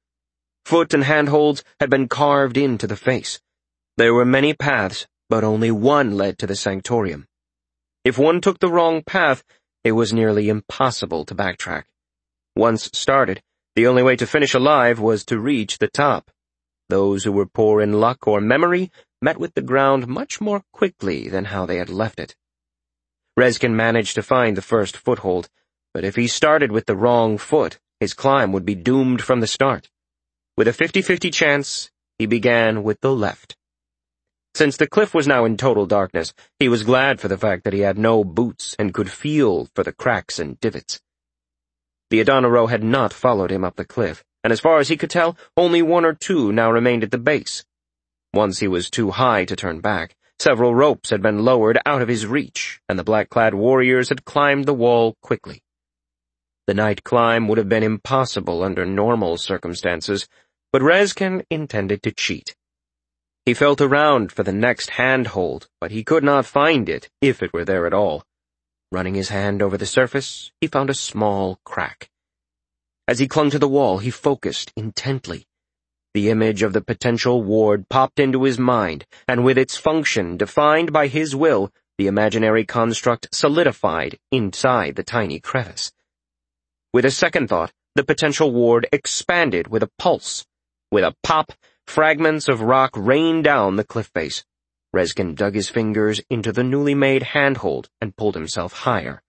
Foot and handholds had been carved into the face. There were many paths, but only one led to the sanctorium. If one took the wrong path, it was nearly impossible to backtrack. Once started, the only way to finish alive was to reach the top. Those who were poor in luck or memory met with the ground much more quickly than how they had left it. Rezkin managed to find the first foothold, but if he started with the wrong foot, his climb would be doomed from the start. With a fifty-fifty chance, he began with the left. Since the cliff was now in total darkness, he was glad for the fact that he had no boots and could feel for the cracks and divots. The Adonero had not followed him up the cliff, and as far as he could tell, only one or two now remained at the base. Once he was too high to turn back, several ropes had been lowered out of his reach, and the black-clad warriors had climbed the wall quickly. The night climb would have been impossible under normal circumstances, but Rezkin intended to cheat. He felt around for the next handhold, but he could not find it, if it were there at all. Running his hand over the surface, he found a small crack. As he clung to the wall, he focused intently. The image of the potential ward popped into his mind, and with its function defined by his will, the imaginary construct solidified inside the tiny crevice. With a second thought, the potential ward expanded with a pulse. With a pop, fragments of rock rained down the cliff face. Rezkin dug his fingers into the newly made handhold and pulled himself higher.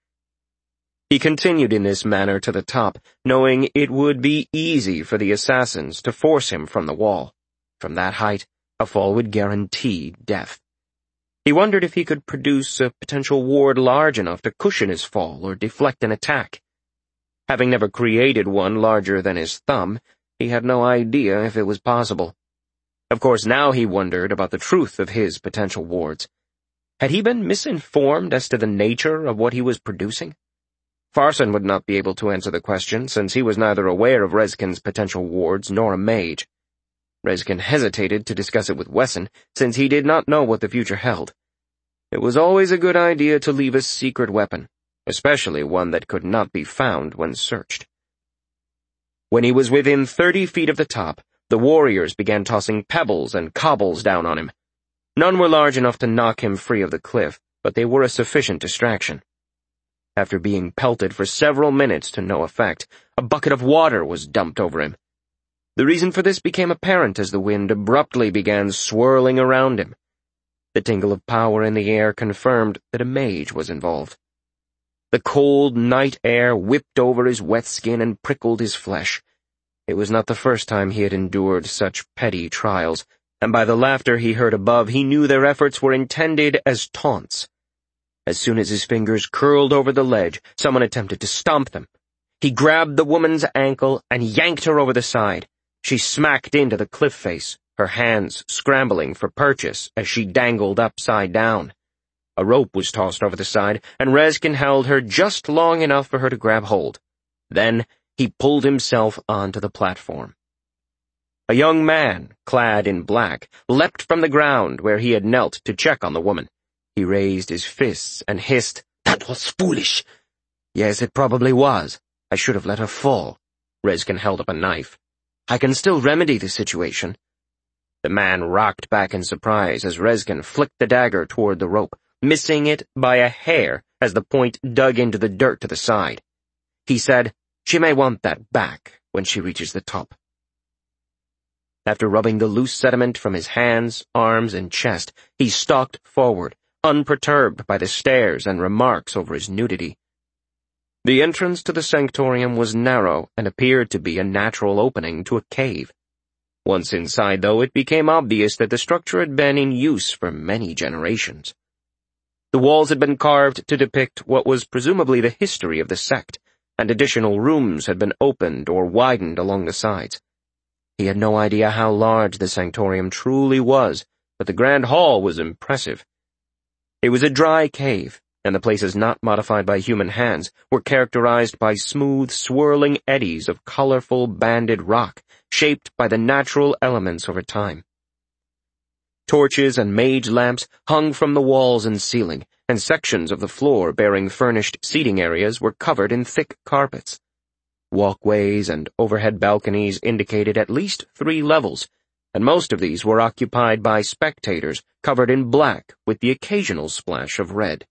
He continued in this manner to the top, knowing it would be easy for the assassins to force him from the wall. From that height, a fall would guarantee death. He wondered if he could produce a potential ward large enough to cushion his fall or deflect an attack. Having never created one larger than his thumb, he had no idea if it was possible. Of course, now he wondered about the truth of his potential wards. Had he been misinformed as to the nature of what he was producing? Farson would not be able to answer the question, since he was neither aware of Rezkin's potential wards nor a mage. Rezkin hesitated to discuss it with Wesson, since he did not know what the future held. It was always a good idea to leave a secret weapon, especially one that could not be found when searched. When he was within thirty feet of the top, the warriors began tossing pebbles and cobbles down on him. None were large enough to knock him free of the cliff, but they were a sufficient distraction. After being pelted for several minutes to no effect, a bucket of water was dumped over him. The reason for this became apparent as the wind abruptly began swirling around him. The tingle of power in the air confirmed that a mage was involved. The cold night air whipped over his wet skin and prickled his flesh. It was not the first time he had endured such petty trials, and by the laughter he heard above, he knew their efforts were intended as taunts. As soon as his fingers curled over the ledge, someone attempted to stomp them. He grabbed the woman's ankle and yanked her over the side. She smacked into the cliff face, her hands scrambling for purchase as she dangled upside down. A rope was tossed over the side, and Rezkin held her just long enough for her to grab hold. Then he pulled himself onto the platform. A young man, clad in black, leapt from the ground where he had knelt to check on the woman. He raised his fists and hissed, "That was foolish." "Yes, it probably was. I should have let her fall." Rezkin held up a knife. "I can still remedy the situation." The man rocked back in surprise as Rezkin flicked the dagger toward the rope, missing it by a hair as the point dug into the dirt to the side. He said, "She may want that back when she reaches the top." After rubbing the loose sediment from his hands, arms, and chest, he stalked forward, unperturbed by the stares and remarks over his nudity. The entrance to the sanctorium was narrow and appeared to be a natural opening to a cave. Once inside, though, it became obvious that the structure had been in use for many generations. The walls had been carved to depict what was presumably the history of the sect, and additional rooms had been opened or widened along the sides. He had no idea how large the sanctorium truly was, but the grand hall was impressive. It was a dry cave, and the places not modified by human hands were characterized by smooth, swirling eddies of colorful, banded rock, shaped by the natural elements over time. Torches and mage lamps hung from the walls and ceiling, and sections of the floor bearing furnished seating areas were covered in thick carpets. Walkways and overhead balconies indicated at least three levels, and most of these were occupied by spectators covered in black with the occasional splash of red.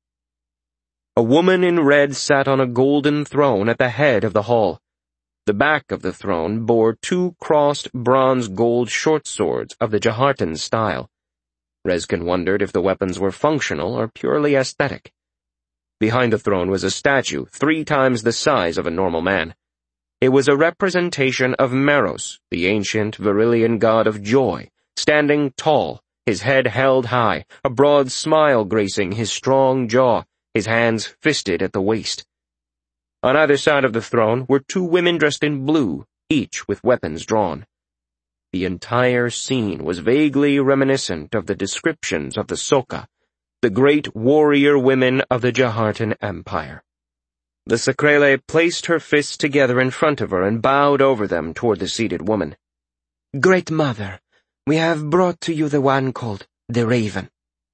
A woman in red sat on a golden throne at the head of the hall. The back of the throne bore two crossed bronze gold short swords of the Jahartan style. Rezkin wondered if the weapons were functional or purely aesthetic. Behind the throne was a statue three times the size of a normal man. It was a representation of Meros, the ancient Varillian god of joy, standing tall, his head held high, a broad smile gracing his strong jaw, his hands fisted at the waist. On either side of the throne were two women dressed in blue, each with weapons drawn. The entire scene was vaguely reminiscent of the descriptions of the Soka, the great warrior women of the Jahartan Empire. The Sakrele placed her fists together in front of her and bowed over them toward the seated woman. "Great Mother, we have brought to you the one called the Raven."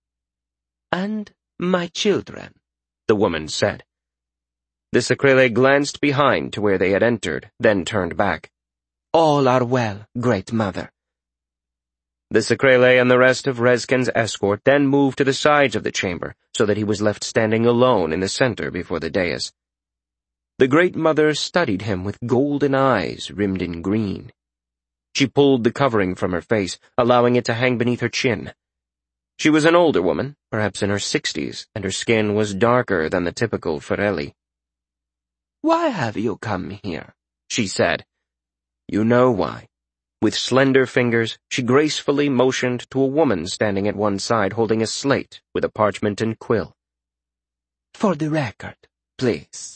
"And my children," the woman said. The Sakrele glanced behind to where they had entered, then turned back. "All are well, Great Mother." The Sakrele and the rest of Rezkin's escort then moved to the sides of the chamber, so that he was left standing alone in the center before the dais. The Great Mother studied him with golden eyes rimmed in green. She pulled the covering from her face, allowing it to hang beneath her chin. She was an older woman, perhaps in her sixties, and her skin was darker than the typical Ferelli. "Why have you come here?" she said. "You know why." With slender fingers, she gracefully motioned to a woman standing at one side holding a slate with a parchment and quill. "For the record, please."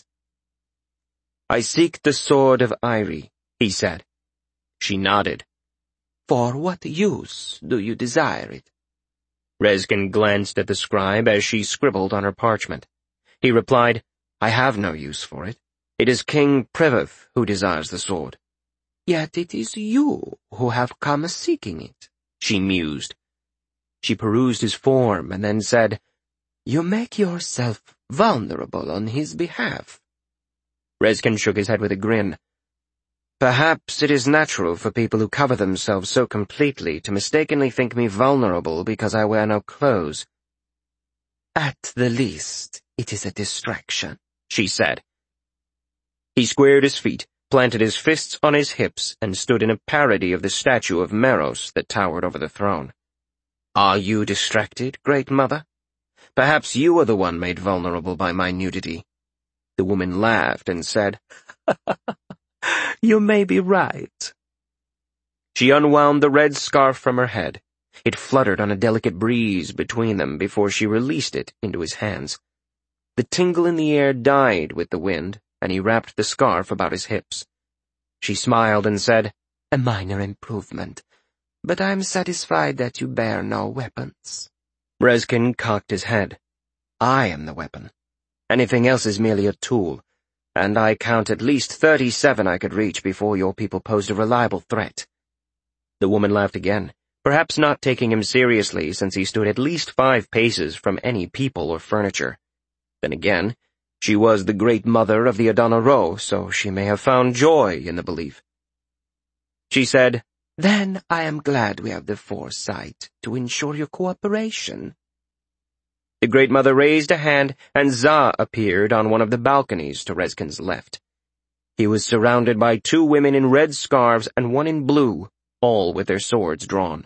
"I seek the sword of Airi," he said. She nodded. "For what use do you desire it?" Rezkin glanced at the scribe as she scribbled on her parchment. He replied, "I have no use for it. It is King Priveth who desires the sword." "Yet it is you who have come seeking it," she mused. She perused his form and then said, "You make yourself vulnerable on his behalf." Rezkin shook his head with a grin. "Perhaps it is natural for people who cover themselves so completely to mistakenly think me vulnerable because I wear no clothes." "At the least, it is a distraction," she said. He squared his feet, planted his fists on his hips, and stood in a parody of the statue of Meros that towered over the throne. "Are you distracted, Great Mother? Perhaps you are the one made vulnerable by my nudity." The woman laughed and said, "You may be right." She unwound the red scarf from her head. It fluttered on a delicate breeze between them before she released it into his hands. The tingle in the air died with the wind, and he wrapped the scarf about his hips. She smiled and said, "A minor improvement, but I'm satisfied that you bear no weapons." Rezkin cocked his head. "I am the weapon. Anything else is merely a tool, and I count at least thirty-seven I could reach before your people posed a reliable threat." The woman laughed again, perhaps not taking him seriously since he stood at least five paces from any people or furniture. Then again, she was the Great Mother of the Adana Ro, so she may have found joy in the belief. She said, Then I am glad we have the foresight to ensure your cooperation. The Great Mother raised a hand, and Za appeared on one of the balconies to Rezkin's left. He was surrounded by two women in red scarves and one in blue, all with their swords drawn.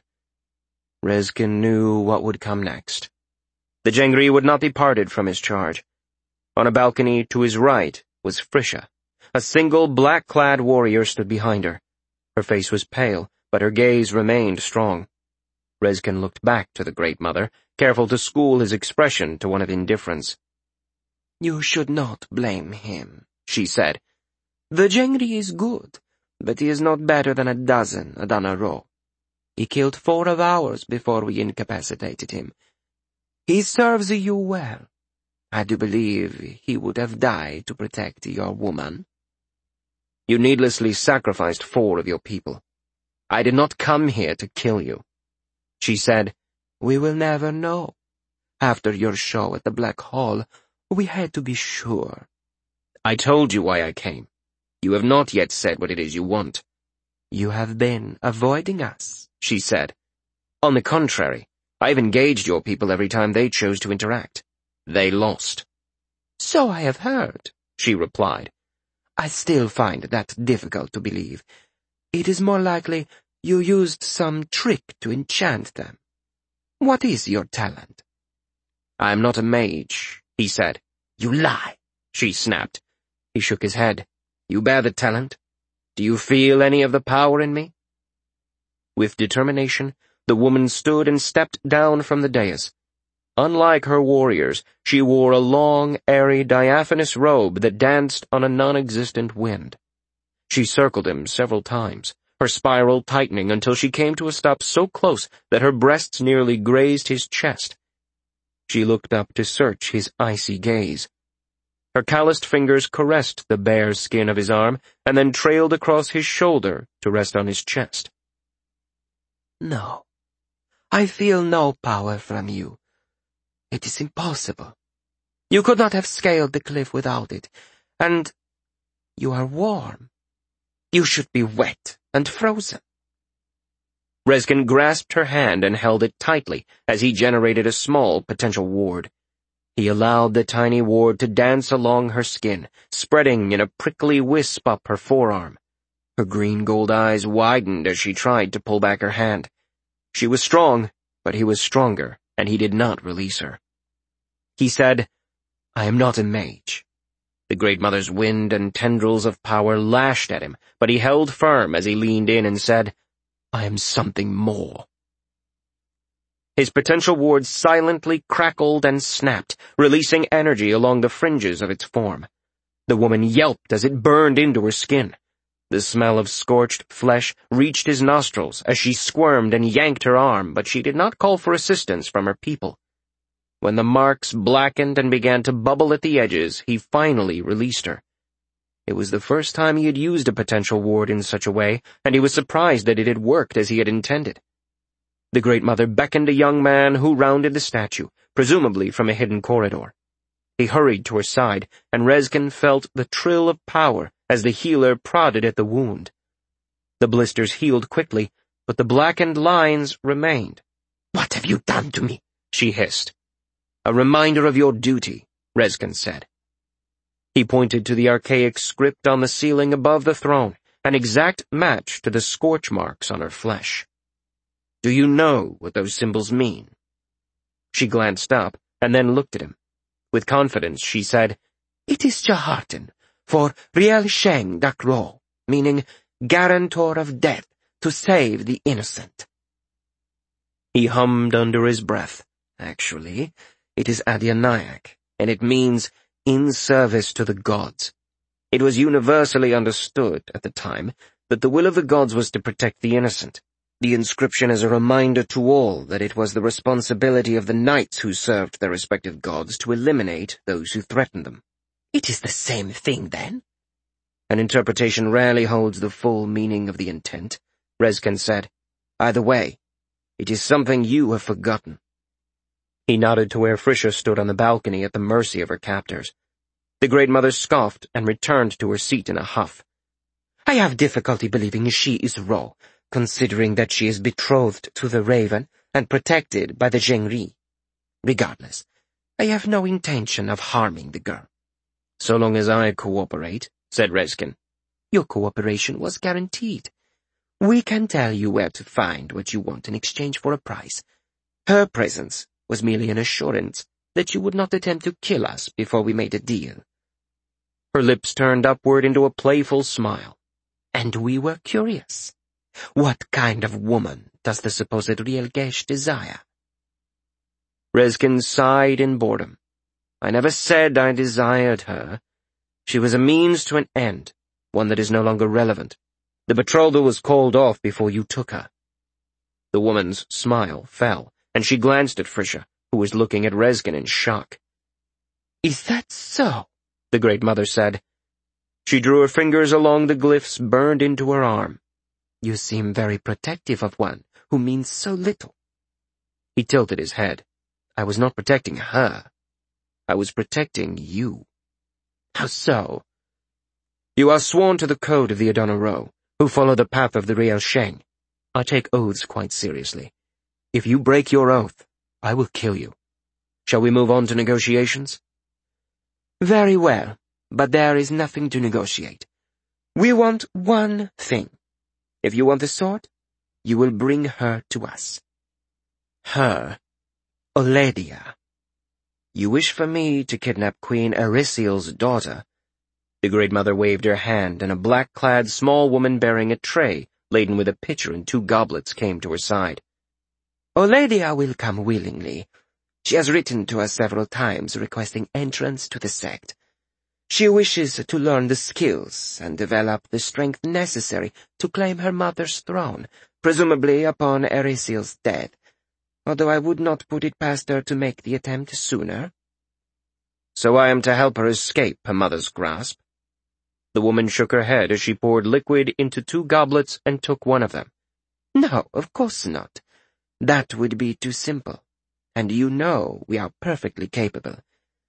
Rezkin knew what would come next. The Jengri would not be parted from his charge. On a balcony to his right was Frisha. A single black-clad warrior stood behind her. Her face was pale, but her gaze remained strong. Rezkin looked back to the Great Mother, careful to school his expression to one of indifference. You should not blame him, she said. The Jengri is good, but he is not better than a dozen at Anaro. He killed four of ours before we incapacitated him. He serves you well. I do believe he would have died to protect your woman. You needlessly sacrificed four of your people. I did not come here to kill you. She said, We will never know. After your show at the Black Hall, we had to be sure. I told you why I came. You have not yet said what it is you want. You have been avoiding us, she said. On the contrary, I have engaged your people every time they chose to interact. They lost. So I have heard, she replied. I still find that difficult to believe. It is more likely you used some trick to enchant them. What is your talent? I am not a mage, he said. You lie, she snapped. He shook his head. You bear the talent. Do you feel any of the power in me? With determination, the woman stood and stepped down from the dais. Unlike her warriors, she wore a long, airy, diaphanous robe that danced on a non-existent wind. She circled him several times, her spiral tightening until she came to a stop so close that her breasts nearly grazed his chest. She looked up to search his icy gaze. Her calloused fingers caressed the bare skin of his arm and then trailed across his shoulder to rest on his chest. No, I feel no power from you. It is impossible. You could not have scaled the cliff without it, and you are warm. You should be wet and frozen. Rezkin grasped her hand and held it tightly as he generated a small potential ward. He allowed the tiny ward to dance along her skin, spreading in a prickly wisp up her forearm. Her green-gold eyes widened as she tried to pull back her hand. She was strong, but he was stronger, and he did not release her. He said, I am not a mage. The Great Mother's wind and tendrils of power lashed at him, but he held firm as he leaned in and said, I am something more. His potential ward silently crackled and snapped, releasing energy along the fringes of its form. The woman yelped as it burned into her skin. The smell of scorched flesh reached his nostrils as she squirmed and yanked her arm, but she did not call for assistance from her people. When the marks blackened and began to bubble at the edges, he finally released her. It was the first time he had used a potential ward in such a way, and he was surprised that it had worked as he had intended. The Great Mother beckoned a young man who rounded the statue, presumably from a hidden corridor. He hurried to her side, and Rezkin felt the trill of power as the healer prodded at the wound. The blisters healed quickly, but the blackened lines remained. What have you done to me? She hissed. A reminder of your duty, Rezkin said. He pointed to the archaic script on the ceiling above the throne, an exact match to the scorch marks on her flesh. Do you know what those symbols mean? She glanced up and then looked at him. With confidence, she said, It is Jahartan, for Riel Sheng Dakro, meaning guarantor of death to save the innocent. He hummed under his breath. Actually, it is Adyannayak, and it means in service to the gods. It was universally understood at the time that the will of the gods was to protect the innocent. The inscription is a reminder to all that it was the responsibility of the knights who served their respective gods to eliminate those who threatened them. It is the same thing, then? An interpretation rarely holds the full meaning of the intent, Rezkin said. Either way, it is something you have forgotten. He nodded to where Frisha stood on the balcony at the mercy of her captors. The Great Mother scoffed and returned to her seat in a huff. I have difficulty believing she is Ro, considering that she is betrothed to the Raven and protected by the Zhengri. Regardless, I have no intention of harming the girl. So long as I cooperate, said Rezkin. Your cooperation was guaranteed. We can tell you where to find what you want in exchange for a price. Her presence was merely an assurance that you would not attempt to kill us before we made a deal. Her lips turned upward into a playful smile. And we were curious. What kind of woman does the supposed Rielgesh desire? Rezkin sighed in boredom. I never said I desired her. She was a means to an end, one that is no longer relevant. The betrothal was called off before you took her. The woman's smile fell, and she glanced at Frisha, who was looking at Rezkin in shock. Is that so? The Great Mother said. She drew her fingers along the glyphs burned into her arm. You seem very protective of one who means so little. He tilted his head. I was not protecting her. I was protecting you. How so? You are sworn to the code of the Adana Rho, who follow the path of the Riel Sheng. I take oaths quite seriously. If you break your oath, I will kill you. Shall we move on to negotiations? Very well, but there is nothing to negotiate. We want one thing. If you want the sword, you will bring her to us. Her? Oledia. You wish for me to kidnap Queen Erisiel's daughter? The Great Mother waved her hand, and a black-clad small woman bearing a tray, laden with a pitcher and two goblets, came to her side. Oledia will come willingly. She has written to us several times requesting entrance to the sect. She wishes to learn the skills and develop the strength necessary to claim her mother's throne, presumably upon Erisiel's death, although I would not put it past her to make the attempt sooner. So I am to help her escape her mother's grasp? The woman shook her head as she poured liquid into two goblets and took one of them. No, of course not. That would be too simple, and you know we are perfectly capable.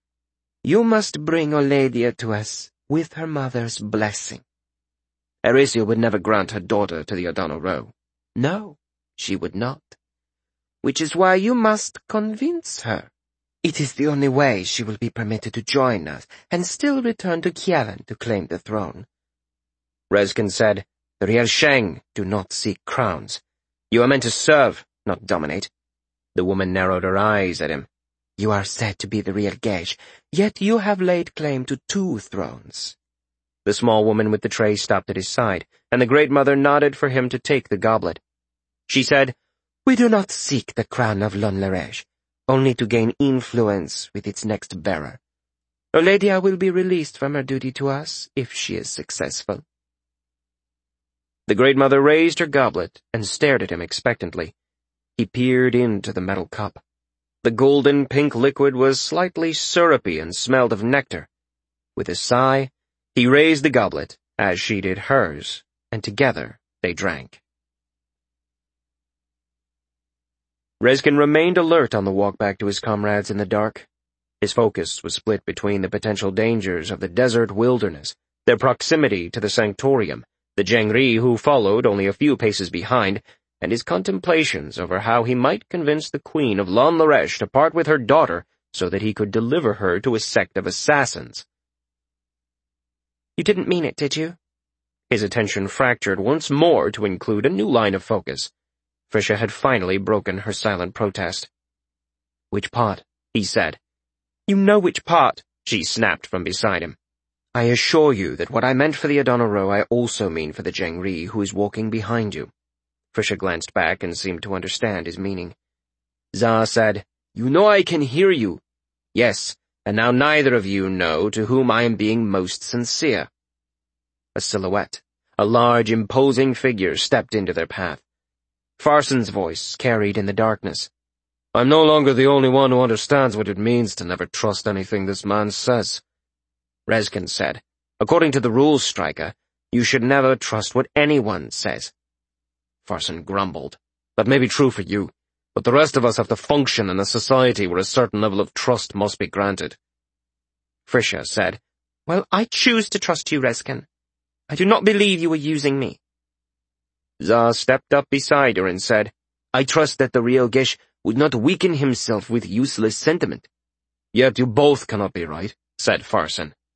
You must bring Oledia to us with her mother's blessing. Erisiel would never grant her daughter to the Adana Rho. No, she would not. Which is why you must convince her. It is the only way she will be permitted to join us and still return to Kievan to claim the throne. Rezkin said, The Riel Sheng do not seek crowns. You are meant to serve, not dominate. The woman narrowed her eyes at him. You are said to be the Rielgesh, yet you have laid claim to two thrones. The small woman with the tray stopped at his side, and the Great Mother nodded for him to take the goblet. She said, We do not seek the crown of Lon Laresh, only to gain influence with its next bearer. Oledia will be released from her duty to us if she is successful. The Great Mother raised her goblet and stared at him expectantly. He peered into the metal cup. The golden pink liquid was slightly syrupy and smelled of nectar. With a sigh, he raised the goblet, as she did hers, and together they drank. Rezkin remained alert on the walk back to his comrades in the dark. His focus was split between the potential dangers of the desert wilderness, their proximity to the Sanctorium, the Zhengri who followed only a few paces behind, and his contemplations over how he might convince the Queen of Lon Laresh to part with her daughter so that he could deliver her to a sect of assassins. You didn't mean it, did you? His attention fractured once more to include a new line of focus. Frisha had finally broken her silent protest. Which part? He said. You know which part, she snapped from beside him. I assure you that what I meant for the Adana Rho I also mean for the Zhengri who is walking behind you. Frisha glanced back and seemed to understand his meaning. Zah said, You know I can hear you. Yes, and now neither of you know to whom I am being most sincere. A silhouette, a large, imposing figure stepped into their path. Farson's voice carried in the darkness. I'm no longer the only one who understands what it means to never trust anything this man says. Rezkin said, According to the rules, Striker, you should never trust what anyone says. Farson grumbled. That may be true for you, but the rest of us have to function in a society where a certain level of trust must be granted. Frisha said, Well, I choose to trust you, Rezkin. I do not believe you were using me. Za stepped up beside her and said, I trust that the real Gish would not weaken himself with useless sentiment. Yet you both cannot be right, said Farson.